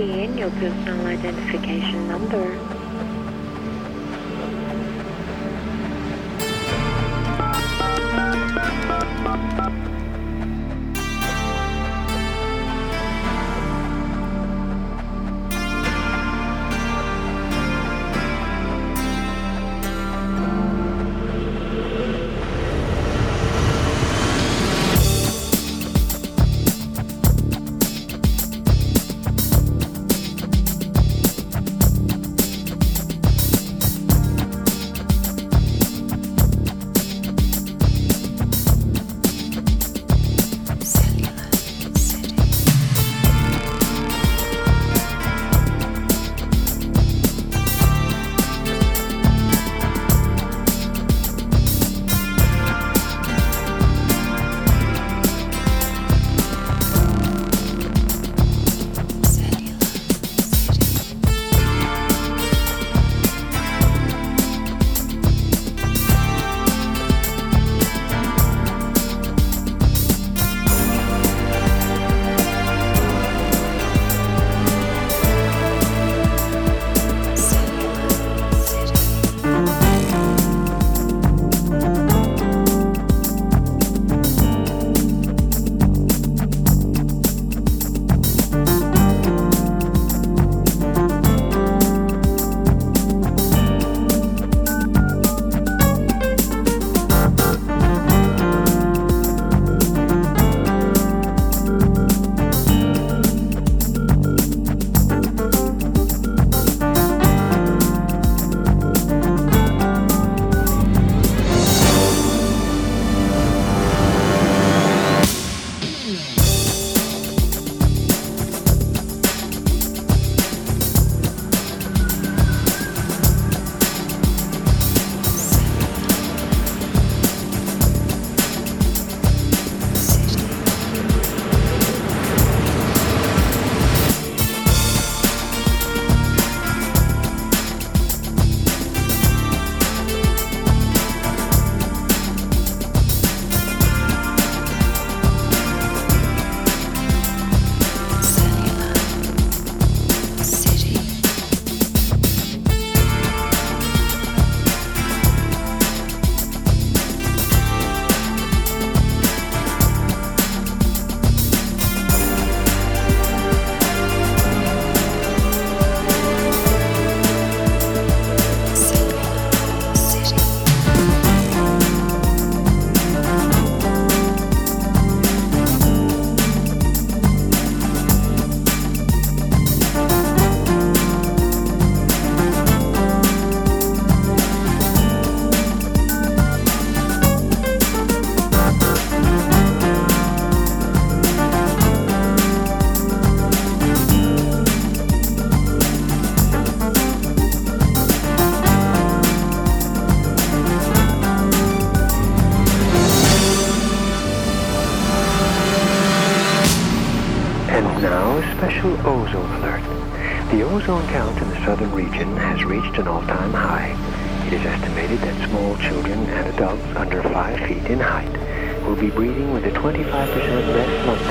key in your personal identification number. Now, a special ozone alert. The ozone count in the southern region has reached an all-time high. It is estimated that small children and adults under 5 feet in height will be breathing with a 25% less lung